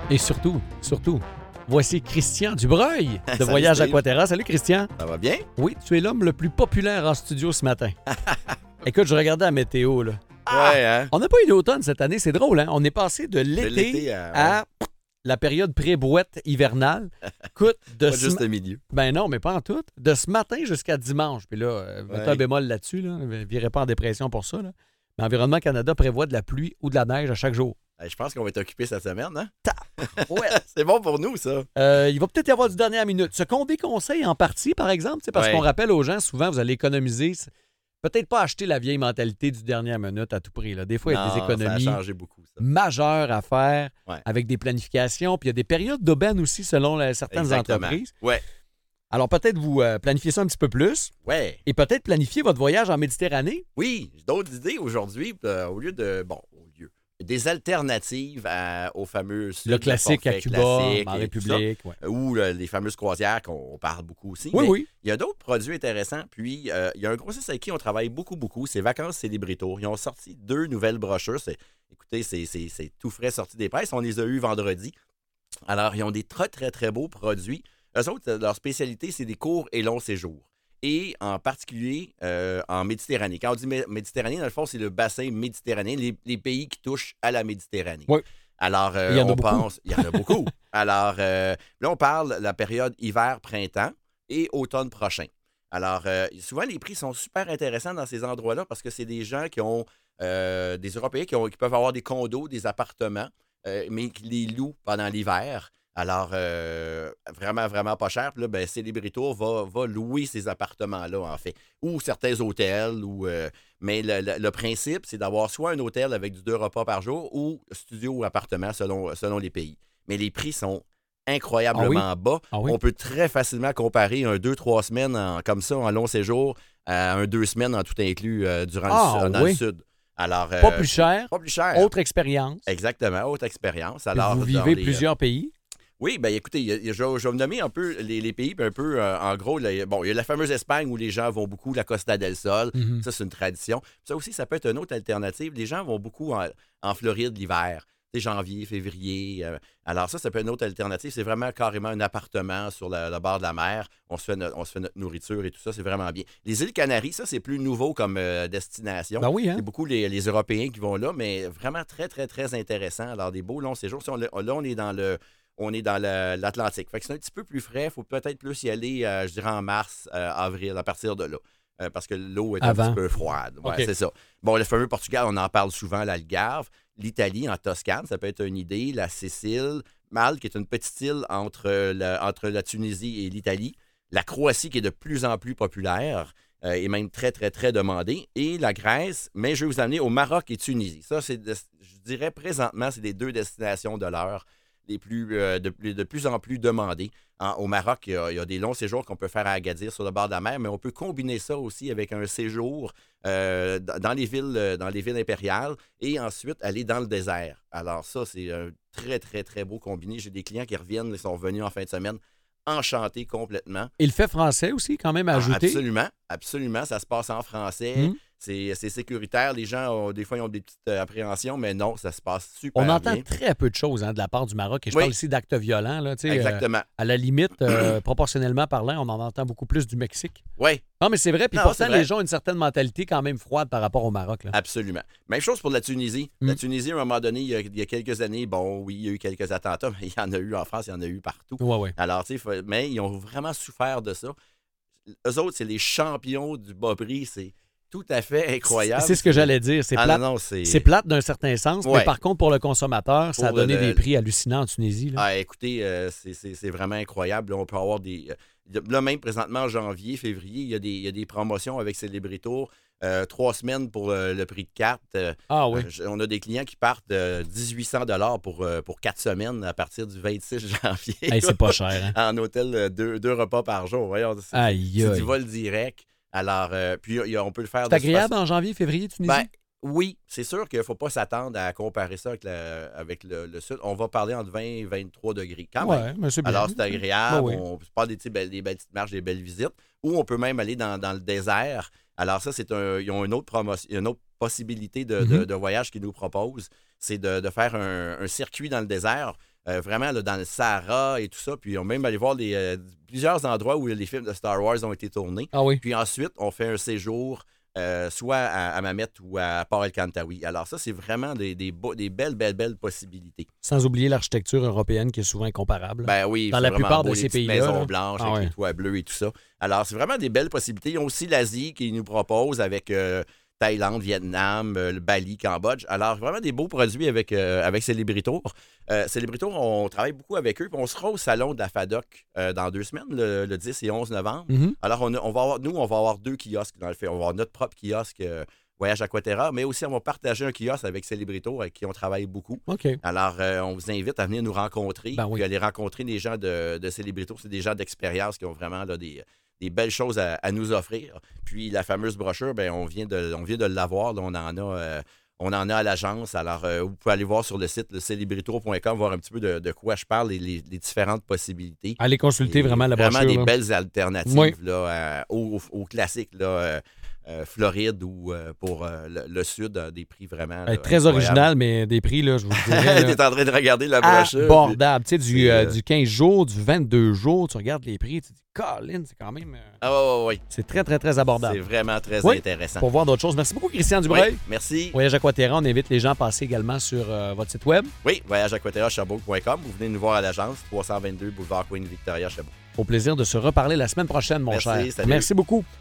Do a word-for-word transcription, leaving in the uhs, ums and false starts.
Et surtout, surtout, voici Christian Dubreuil de Salut, Voyage Steve. Aquaterra. Salut Christian. Ça va bien? Oui, tu es l'homme le plus populaire en studio ce matin. Écoute, je regardais la météo, là. Ouais, hein? On n'a pas eu d'automne cette année, c'est drôle, hein? On est passé de l'été, l'été à- à la période pré-boîte hivernale. Écoute, de Pas ce juste ma- le milieu. Ben non, mais pas en tout. De ce matin jusqu'à dimanche. Puis là, euh, mettez Ouais. un bémol là-dessus, là. Ne virez pas en dépression pour ça, là. Mais Environnement Canada prévoit de la pluie ou de la neige à chaque jour. Hey, je pense qu'on va être occupé cette semaine, hein? Ouais. C'est bon pour nous, ça. Euh, il va peut-être y avoir du dernière minute. Ce qu'on déconseille en partie, par exemple, c'est parce Ouais. qu'on rappelle aux gens, souvent, vous allez économiser. c'est- Peut-être pas acheter la vieille mentalité du dernière minute à tout prix, là. Des fois, il y a des Non, ça a économies changé beaucoup, ça. majeures à faire Ouais. avec des planifications. Puis il y a des périodes d'aubaine aussi selon la- certaines Exactement. entreprises. Ouais. Alors peut-être vous euh, planifiez ça un petit peu plus Ouais. et peut-être planifier votre voyage en Méditerranée. Oui, j'ai d'autres idées aujourd'hui, euh, au lieu de. Bon, au lieu. Des alternatives à- au fameux sud, Le classique à forfait Cuba, classique en et tout ça. République. Ouais. Ou euh, les fameuses croisières qu'on on parle beaucoup aussi. Oui, Mais oui. il y a d'autres produits intéressants. Puis, euh, il y a un grossiste avec qui on travaille beaucoup, beaucoup. C'est Vacances Célébritour. Ils ont sorti deux nouvelles brochures. C'est- écoutez, c'est, c'est- c'est tout frais sorti des presses. On les a eus vendredi. Alors, ils ont des très, très, très beaux produits. Eux autres, leur spécialité, c'est des courts et longs séjours. Et en particulier euh, en Méditerranée. Quand on dit Mé- Méditerranée, dans le fond, c'est le bassin méditerranéen, les, les pays qui touchent à la Méditerranée. Oui. Alors, euh, Il y en a on beaucoup. pense. Il y en a beaucoup. Alors, euh, là, on parle de la période hiver-printemps et automne prochain. Alors, euh, souvent, les prix sont super intéressants dans ces endroits-là parce que c'est des gens qui ont, euh, des Européens qui, ont- qui peuvent avoir des condos, des appartements, euh, mais qui les louent pendant l'hiver. Alors, euh, vraiment, vraiment pas cher. Puis là, ben, Célébritour va, va louer ces appartements-là, en fait. Ou certains hôtels. Ou, euh, mais le, le- le principe, c'est d'avoir soit un hôtel avec du deux repas par jour ou studio ou appartement selon, selon les pays. Mais les prix sont incroyablement bas. Ah oui? On peut très facilement comparer un deux trois semaines en- comme ça, en long séjour, à un deux semaines en tout inclus euh, durant Ah, le, dans oui. le sud. Alors, Pas euh, plus cher, Pas plus cher. autre expérience. Exactement, haute expérience. Alors, vous dans vivez les, euh, plusieurs pays. oui, bien écoutez, il y a- il y a- je, vais- je vais vous nommer un peu les, les pays, puis un peu, euh, en gros, là, il y a- bon, il y a la fameuse Espagne où les gens vont beaucoup, la Costa del Sol, Mhm. ça c'est une tradition. Ça aussi, ça peut être une autre alternative. Les gens vont beaucoup en, en Floride l'hiver, c'est janvier, février. euh, alors ça, ça peut être une autre alternative. C'est vraiment carrément un appartement sur le, le bord de la mer. On se, fait notre, on se fait notre nourriture et tout ça, c'est vraiment bien. Les îles Canaries, ça c'est plus nouveau comme euh, destination. Ben oui, hein? C'est beaucoup les, les Européens qui vont là, mais vraiment très, très, très intéressant. Alors, des beaux longs séjours. Si on- là, on est dans le. On est dans le- l'Atlantique. Fait que c'est un petit peu plus frais. Il faut peut-être plus y aller, euh, je dirais, en mars, euh, avril, à partir de là. Euh, parce que l'eau est Avant. un petit peu froide. Ouais, OK. c'est ça. Bon, le fameux Portugal, on en parle souvent, l'Algarve. L'Italie, en Toscane, ça peut être une idée. La Sicile. Malte, qui est une petite île entre la, entre la Tunisie et l'Italie. La Croatie, qui est de plus en plus populaire. euh, et même très, très, très demandée. Et la Grèce, mais je vais vous amener au Maroc et Tunisie. Ça, c'est, de- je dirais présentement, c'est les deux destinations de l'heure les plus, euh, de, de plus en plus demandées. En- au Maroc, il y, a, il y a des longs séjours qu'on peut faire à Agadir sur le bord de la mer, mais on peut combiner ça aussi avec un séjour euh, dans dans les villes, euh, dans les villes impériales et ensuite aller dans le désert. Alors ça, c'est un très, très, très beau combiné. J'ai des clients qui reviennent, ils sont venus en fin de semaine enchantés complètement. Il fait français aussi, quand même, à Ah, ajouter. absolument, absolument. Ça se passe en français. Hmm. C'est, c'est sécuritaire. Les gens, ont- des fois, ils ont des petites euh, appréhensions, mais non, ça se passe super On entend bien. très peu de choses hein, de la part du Maroc. Et je Oui. parle ici d'actes violents. Là, tu sais, euh, Exactement. à la limite, euh, proportionnellement parlant, on en entend beaucoup plus du Mexique. Oui, Non, mais c'est vrai. Puis Non, pourtant, c'est vrai. les gens ont une certaine mentalité quand même froide par rapport au Maroc. Là. absolument. Même chose pour la Tunisie. Mm. La Tunisie, à un moment donné, il y, a, il y a quelques années, bon, oui, il y a eu quelques attentats, mais il y en a eu en France, il y en a eu partout. Ouais, ouais. Alors, tu sais, faut- mais ils ont vraiment souffert de ça. Eux autres, c'est les champions du bas prix. C'est tout à fait incroyable. C'est ce que j'allais dire. C'est Ah plate. non, non, c'est... C'est plate d'un certain sens, mais Ouais. par contre, pour le consommateur, ça a Pour donné le- des prix hallucinants en Tunisie. Là. Ah, écoutez, euh, c'est, c'est- c'est vraiment incroyable. Là, on peut avoir des. euh, Là, même présentement, en janvier, février, il y a des, il y a des promotions avec Célébritour. Euh, trois semaines pour euh, le prix de carte. Euh, Ah oui. euh, j- on a des clients qui partent de dix-huit cents dollars pour, euh, pour quatre semaines à partir du vingt-six janvier. Hey, c'est pas cher. Hein? En hôtel, euh, deux, deux repas par jour. Voyons, c'est, Aïe, c'est aïe. du vol direct. Alors, euh, puis il y a- on peut le faire C'est de agréable façon- en janvier, février, Tunisie? Ben, oui, c'est sûr qu'il ne faut pas s'attendre à comparer ça avec, la- avec le, le sud. On va parler entre vingt et vingt-trois degrés quand même. ouais, mais c'est bien. Alors, c'est agréable. Ben oui. On parle des, petits- belles- des belles petites marches, des belles visites. Ou on peut même aller dans, dans le désert. Alors, ça, c'est un. Ils ont une autre promotion, une autre possibilité de, de- Mhm. de voyage qu'ils nous proposent. C'est de, de faire un, un circuit dans le désert. euh, vraiment là, dans le Sahara et tout ça. Puis on même allé voir les, euh, plusieurs endroits où les films de Star Wars ont été tournés. Ah oui. Puis ensuite, on fait un séjour euh, soit à, à Mamet ou à Port El-Kantaoui. Alors ça, c'est vraiment des, des, beaux- des belles, belles, belles possibilités. Sans oublier l'architecture européenne qui est souvent incomparable. Ben oui, Dans c'est la vraiment plupart beau, de les ces petites pays-là, maisons là. blanches Ah avec ouais. les toits bleus et tout ça. Alors, c'est vraiment des belles possibilités. Ils ont aussi l'Asie qui nous propose avec euh, Thaïlande, Vietnam, euh, le Bali, Cambodge. Alors, vraiment des beaux produits avec, euh, avec Celebritour. Euh, Celebritour, on travaille beaucoup avec eux. Puis on sera au salon de la FADOC euh, dans deux semaines, le, le dix et onze novembre. Mhm. Alors, on, a- on va avoir, nous, on va avoir deux kiosques dans le fait. On va avoir notre propre kiosque euh, Voyage Aquaterra, mais aussi on va partager un kiosque avec Celebritour avec qui on travaille beaucoup. OK. Alors, euh, on vous invite à venir nous rencontrer, Ben oui. puis aller rencontrer des gens de, de Celebritour. C'est des gens d'expérience qui ont vraiment là, des, des belles choses à, à nous offrir. Puis la fameuse brochure, ben, on vient de, on vient de l'avoir. Là, on en a, euh, on en a à l'agence. Alors, euh, vous pouvez aller voir sur le site celebritour point com, voir un petit peu de, de quoi je parle et les, les différentes possibilités. Allez consulter Et vraiment la Vraiment brochure. des là. belles alternatives Oui. là, euh, aux, aux classiques, là, euh, euh, Floride ou euh, pour euh, le, le sud, euh, des prix vraiment. Euh, là, très incroyables. original, mais des prix, là, je vous dirais. là, T'es en train de regarder la brochure. puis- abordable. Tu sais, du, c'est, euh, euh, du quinze jours, du vingt-deux jours, tu regardes les prix, tu te dis, Colin, c'est quand même. euh, Ah ouais, ouais, ouais. c'est très, très, très C'est abordable. vraiment très Oui. intéressant. Pour voir d'autres choses. Merci beaucoup, Christian Oui, Dubreuil. merci. Voyage Aquaterra, on invite les gens à passer également sur euh, votre site web. Oui, voyage aquaterra sherbrooke point com. Vous venez nous voir à l'agence, trois cent vingt-deux boulevard Queen Victoria, Sherbrooke. Au plaisir de se reparler la semaine prochaine, mon Merci, cher. salut. Merci beaucoup.